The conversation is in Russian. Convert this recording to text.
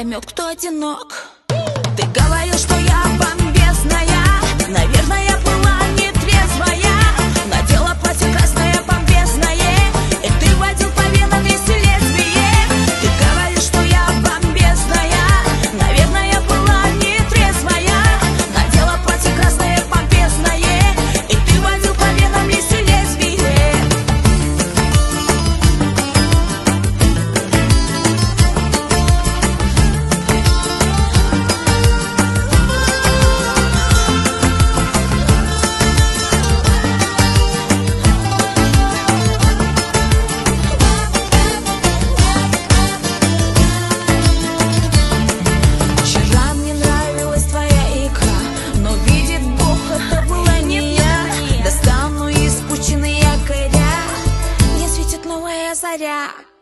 поймет, кто одинок. Ты говорил, что я бомбезная, наверное, я была нетрезвая. Надела платье красное бомбезное, и ты водил по венам вместе лесбиек. Ты говорил, что я бомбезная, наверное, я была нетрезвая. Надела платье красное бомбезное, и ты водил по венам вместе лесбиек. Вчера мне нравилась твоя игра, но видит Бог, это была не я. Достану из пучины якоря, мне светит новая заря.